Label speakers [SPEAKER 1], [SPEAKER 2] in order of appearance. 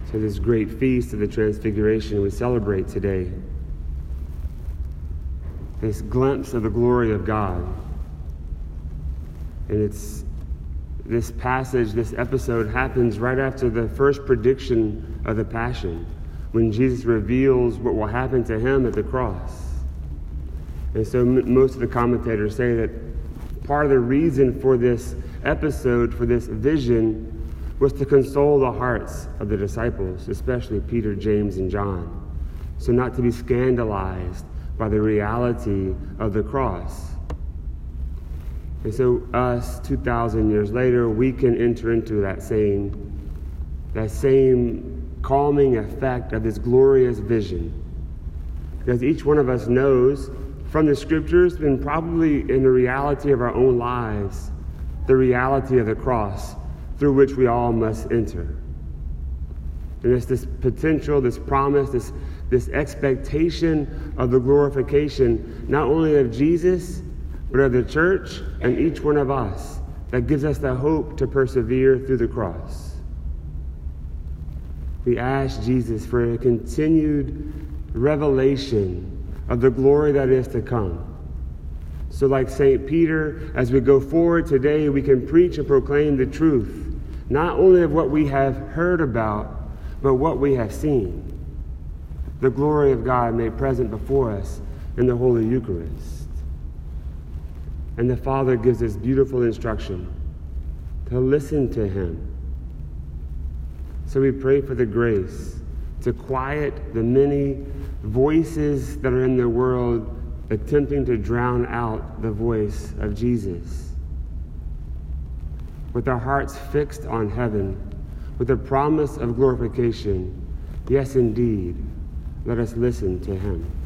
[SPEAKER 1] to this great feast of the Transfiguration we celebrate today. This glimpse of the glory of God. And it's this passage, this episode happens right after the first prediction of the Passion, when Jesus reveals what will happen to him at the cross. And so most of the commentators say that part of the reason for this episode, for this vision, was to console the hearts of the disciples, especially Peter, James, and John, so not to be scandalized by the reality of the cross. And so us, 2,000 years later, we can enter into that same calming effect of this glorious vision. Because each one of us knows from the scriptures and probably in the reality of our own lives, the reality of the cross through which we all must enter. And it's this potential, this promise, this expectation of the glorification, not only of Jesus, but of the church and each one of us, that gives us the hope to persevere through the cross. We ask Jesus for a continued revelation of the glory that is to come. So like St. Peter, as we go forward today, we can preach and proclaim the truth, not only of what we have heard about, but what we have seen. The glory of God made present before us in the Holy Eucharist. And the Father gives us beautiful instruction to listen to him. So we pray for the grace to quiet the many voices that are in the world attempting to drown out the voice of Jesus. With our hearts fixed on heaven, with the promise of glorification, yes, indeed, let us listen to him.